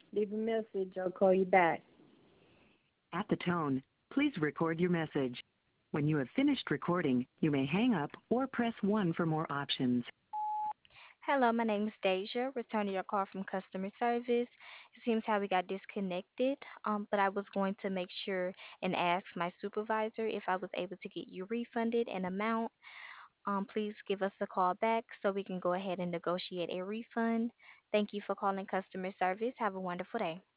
Leave a message. I'll call you back. At the tone, please record your message. When you have finished recording, you may hang up or press 1 for more options. Hello, my name is Deja, returning your call from customer service. It seems how we got disconnected, but I was going to make sure and ask my supervisor if I was able to get you refunded an amount. Please give us a call back so we can go ahead and negotiate a refund. Thank you for calling customer service. Have a wonderful day.